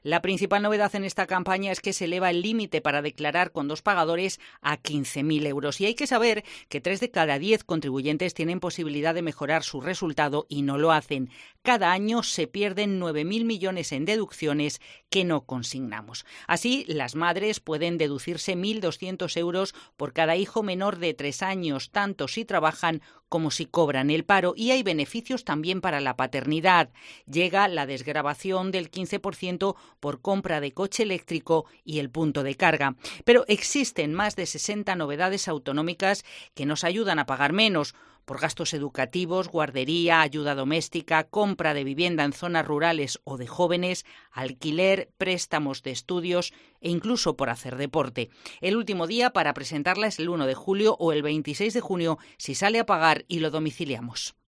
La principal novedad en esta campaña es que se eleva el límite para declarar con 2 pagadores a 15.000 euros. Y hay que saber que 3 de cada 10 contribuyentes tienen posibilidad de mejorar su resultado y no lo hacen. Cada año se pierden 9.000 millones en deducciones que no consignamos. Así, las madres pueden deducirse 1.200 euros por cada hijo menor de 3 años, tanto si trabajan como si cobran el paro. Y hay beneficios también para la paternidad. Llega la desgravación del 15% por compra de coche eléctrico y el punto de carga. Pero existen más de 60 novedades autonómicas que nos ayudan a pagar menos por gastos educativos, guardería, ayuda doméstica, compra de vivienda en zonas rurales o de jóvenes, alquiler, préstamos de estudios e incluso por hacer deporte. El último día para presentarla es el 1 de julio o el 26 de junio si sale a pagar y lo domiciliamos.